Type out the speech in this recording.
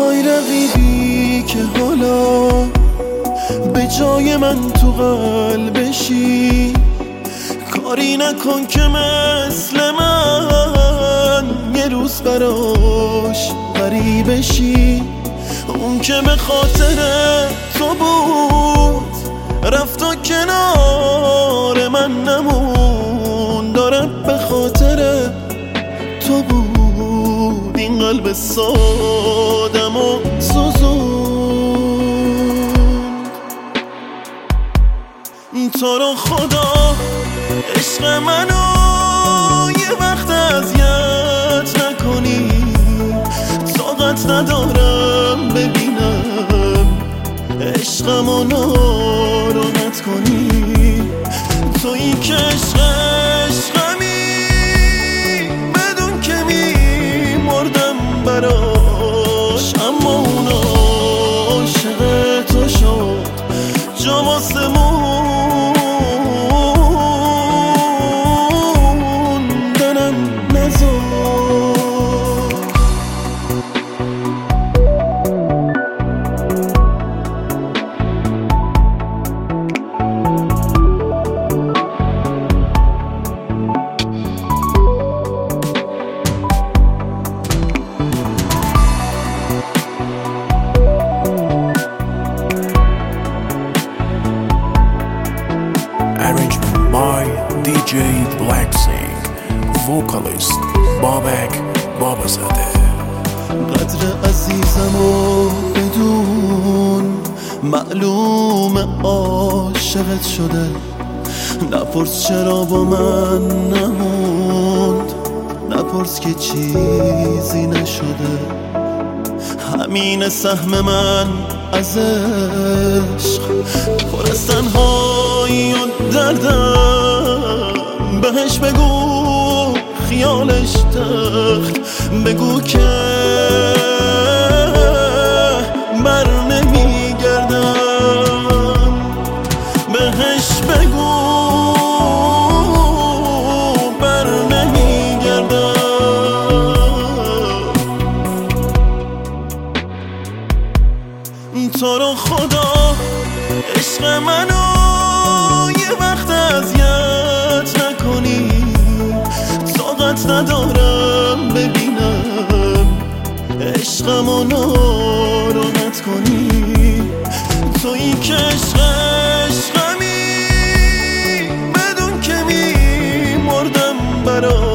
های رقیبی که حالا به جای من تو قلبشی، کاری نکن که مثل من یه روز براش غریبشی. اون که به خاطر تو بود رفت و کنار من نمون، داره به خاطر تو بود این قلب سادم و سوزون. تو رو خدا عشق منو یه وقت اذیت نکنی، طاقت ندارم ببینم عشقمو ناراحت کنی. تویی که عشقمی بدون که میمردم براش، اما اون عاشق تو شد جا واسه موندنم نذار. Arrangement by DJ Blacksing, vocalist Babak Babazade. قدر عزیزمو بدون معلوم عاشقت شده، نپرس چرا با من نموند، نپرس که چیزی نشده. همین سهم من از عشق پر از تنهایی و دردم، بهش بگو خیالش تخت، بگو که بر نمیگردم، بهش بگو بر نمیگردم. تو رو خدا عشق منو یه وقت اذیت نکنی، طاقت ندارم ببینم عشقمو ناراحت کنی. تویی که عشقمی بدون که میمردم براش،